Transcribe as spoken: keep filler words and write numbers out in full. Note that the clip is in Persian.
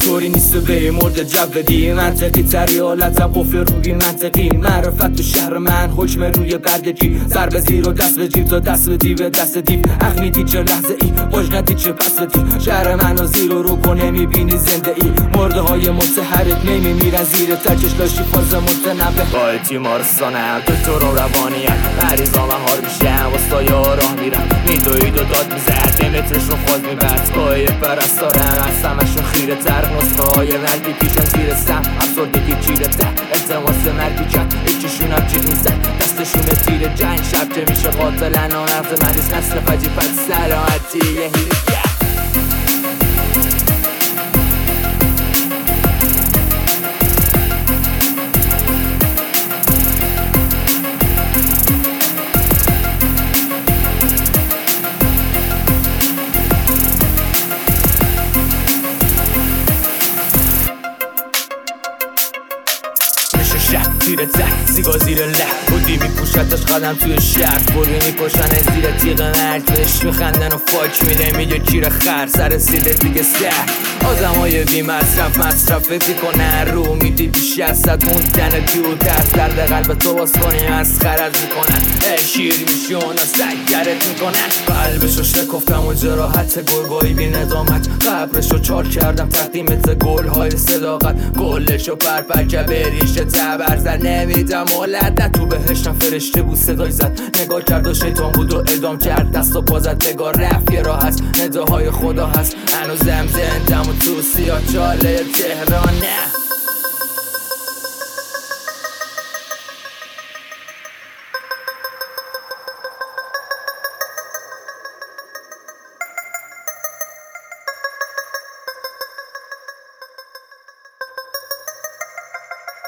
طوری نیست و به مرد جو بدی منطقی تری حالتم قفل روی منطقی معرفت تو شهر من حکم روی بردگی سر به زیر و دست به جیب تا دست بدی به دست دیو حق میدی چه لحظه ای باش ندی چه پس بدی شهر منو زیر و رو کنه میبینی زنده ای مرده های متحرک نمیمیرن زیر تکش داشتی فاز متنبه با تیمارستانم تو تو رو روانیم مریضا من حال میشم واستا یا راه میرم میدوید و داد میزد به مترش رو خواست میبرد پای پرستارم از همشون خیره تر نسخه های مرگی پیچن زیر سم افسردگی چیره تر التماس مرگی کن یکیشون هم چیز میزن دستشون تیر جنگ شب که میشه قاتلن و نفت مریض نسل فجی پد سلامتی یه هیلی کرد شب تیر تک سیگا زیر لح بودی میپوشتش قدم توی شهر بوری میپوشن زیر تیغ مرگ بهش میخندن و فاک میده میگه کیر خر سر سیده دیگه سر آدم های بی مصرف مصرفتی کنن رو میدی بیش از صد موندن دو در درد قلب تو باز کنی از خرد میکنن ای شیر میشون از سگرت میکنن قلبشو شکفتم و جراحت گربایی بی ندامت قبرشو چار کردم تقدیمت گل های صداقت گلشو پرپر که بریشه برزر نمیدم مولد نه تو بهشتم فرشته بود صدای زد نگاه کرد و شیطان بود و ادام کرد دست و پازد نگاه رفت یه راه هست نداهای خدا هست هنوزم زندم و تو سیاه چاله تهران نه